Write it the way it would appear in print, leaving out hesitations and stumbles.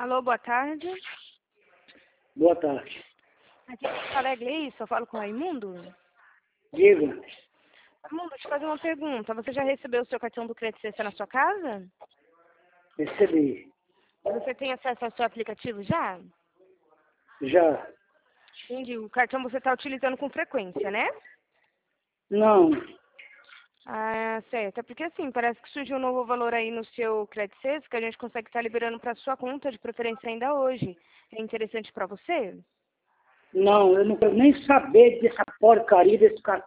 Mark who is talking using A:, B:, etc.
A: Alô, boa tarde.
B: Boa tarde.
A: Aqui é Porto Alegre, é isso? Eu falo com o Raimundo?
B: Diga.
A: Raimundo, deixa eu te fazer uma pergunta. Você já recebeu o seu cartão do Crédito CC na sua casa?
B: Recebi.
A: Você tem acesso ao seu aplicativo já?
B: Já.
A: Entendi. O cartão você está utilizando com frequência, né?
B: Não.
A: Ah, certo. É porque assim, parece que surgiu um novo valor aí no seu Crédito CC que a gente consegue estar liberando para sua conta, de preferência ainda hoje. É interessante para você?
B: Não, eu não quero nem saber dessa porcaria desse cartão.